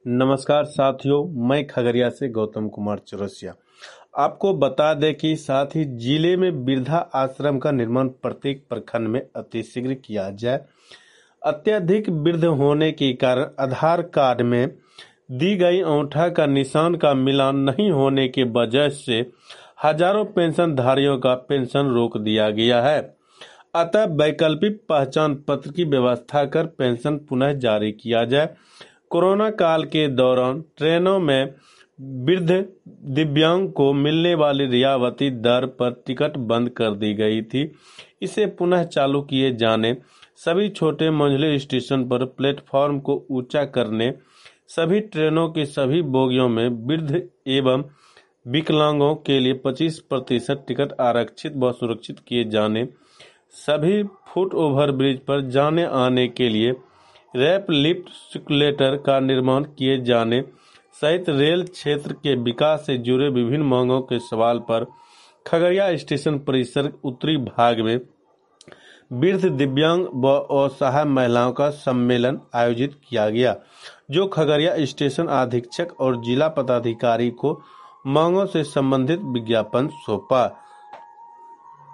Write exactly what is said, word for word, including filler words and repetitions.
नमस्कार साथियों, मैं खगड़िया से गौतम कुमार चौरसिया आपको बता दें कि साथ ही जिले में वृद्धा आश्रम का निर्माण प्रत्येक प्रखंड में अतिशीघ्र किया जाए। अत्यधिक वृद्ध होने के कारण आधार कार्ड में दी गई अंगूठा का निशान का मिलान नहीं होने के वजह से हजारों पेंशनधारियों का पेंशन रोक दिया गया है। अतः वैकल्पिक पहचान पत्र की व्यवस्था कर पेंशन पुनः जारी किया जाए। कोरोना काल के दौरान ट्रेनों में वृद्ध दिव्यांग को मिलने वाली रियायती दर पर टिकट बंद कर दी गई थी। इसे पुनः चालू किए जाने, सभी छोटे मंझले स्टेशन पर प्लेटफॉर्म को ऊंचा करने, सभी ट्रेनों की सभी बोगियों में वृद्ध एवं विकलांगों के लिए पच्चीस प्रतिशत टिकट आरक्षित व सुरक्षित किए जाने, सभी फुट ओवर ब्रिज पर जाने आने के लिए रैप लिफ्ट सर्कुलेटर का निर्माण किए जाने सहित रेल क्षेत्र के विकास से जुड़े विभिन्न मांगों के सवाल पर खगड़िया स्टेशन परिसर उत्तरी भाग में वृद्ध, दिव्यांग व असहाय महिलाओं का सम्मेलन आयोजित किया गया, जो खगड़िया स्टेशन अधीक्षक और जिला पदाधिकारी को मांगों से संबंधित विज्ञापन सौंपा।